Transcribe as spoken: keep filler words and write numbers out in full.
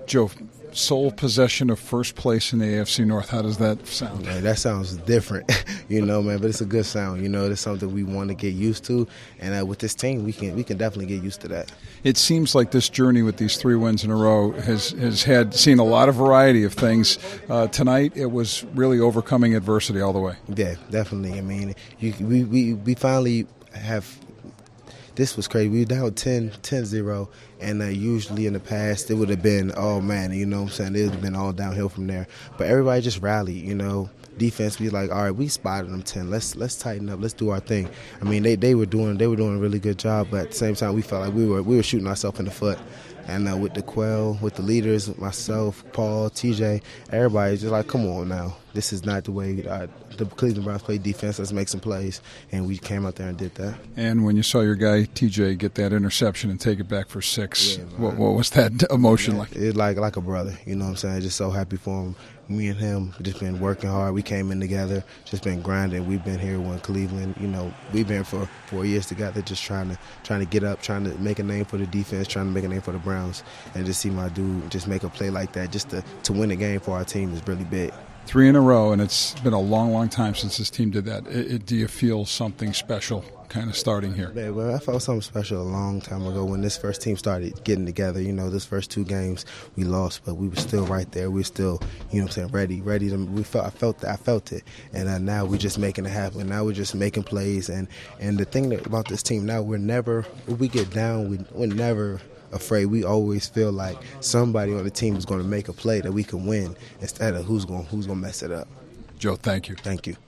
Joe, sole possession of first place in the A F C North. How does that sound? Man, that sounds different, you know, man. But it's a good sound. You know, it's something we want to get used to, and uh, with this team, we can we can definitely get used to that. It seems like this journey with these three wins in a row has has had seen a lot of variety of things. Uh, tonight, it was really overcoming adversity all the way. Yeah, definitely. I mean, you, we, we we finally have. This was crazy. We were down ten zero, and uh, usually in the past it would have been, oh, man, you know what I'm saying? It would have been all downhill from there. But everybody just rallied, you know. Defense, we like, all right, we spotted them ten. Let's let's tighten up. Let's do our thing. I mean, they, they were doing they were doing a really good job, but at the same time, we felt like we were we were shooting ourselves in the foot. And uh, with the Quell, with the leaders, with myself, Paul, T J, everybody's just like, come on now. This is not the way uh, the Cleveland Browns play defense. Let's make some plays. And we came out there and did that. And when you saw your guy, T J, get that interception and take it back for six, yeah, what, what was that emotion man, like? It's like, like a brother, you know what I'm saying? Just so happy for him. Me and him just been working hard. We came in together, just been grinding. We've been here in Cleveland. You know, we've been for four years together, just trying to trying to get up, trying to make a name for the defense, trying to make a name for the Browns. And just see my dude just make a play like that, just to, to win a game for our team is really big. Three in a row, and it's been a long, long time since this team did that. It, it, do you feel something special kind of starting here? Yeah, well, I felt something special a long time ago when this first team started getting together. You know, this first two games we lost, but we were still right there. We were still, you know what I'm saying, ready, ready to. We felt, I felt that, I felt it, and uh, now we're just making it happen. Now we're just making plays, and and the thing that, about this team now, we're never, when we get down, we, we're never afraid. We always feel like somebody on the team is going to make a play that we can win instead of who's going who's going to mess it up. Joe, thank you. Thank you.